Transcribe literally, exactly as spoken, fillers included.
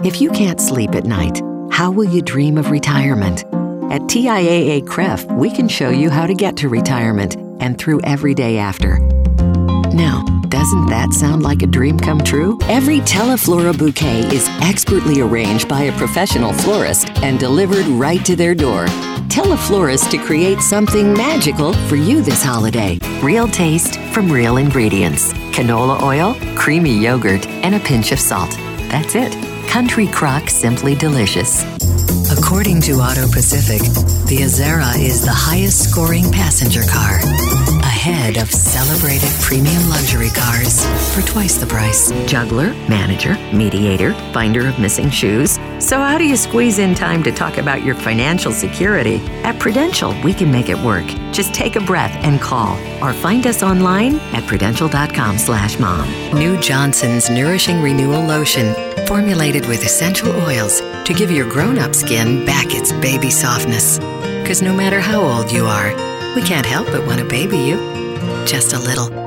If you can't sleep at night, how will you dream of retirement? At T I A A C R E F, we can show you how to get to retirement and through every day after. Now, doesn't that sound like a dream come true? Every Teleflora bouquet is expertly arranged by a professional florist and delivered right to their door. Tell a florist to create something magical for you this holiday. Real taste from real ingredients. Canola oil, creamy yogurt, and a pinch of salt. That's it. Country Crock Simply Delicious. According to Auto Pacific, the Azera is the highest scoring passenger car, ahead of celebrated premium luxury cars for twice the price. Juggler, manager, mediator, finder of missing shoes. So how do you squeeze in time to talk about your financial security? At Prudential, we can make it work. Just take a breath and call, or find us online at prudential.com slash mom. New Johnson's Nourishing Renewal Lotion, formulated with essential oils to give your grown-up skin back its baby softness. Because no matter how old you are, we can't help but want to baby you. Just a little.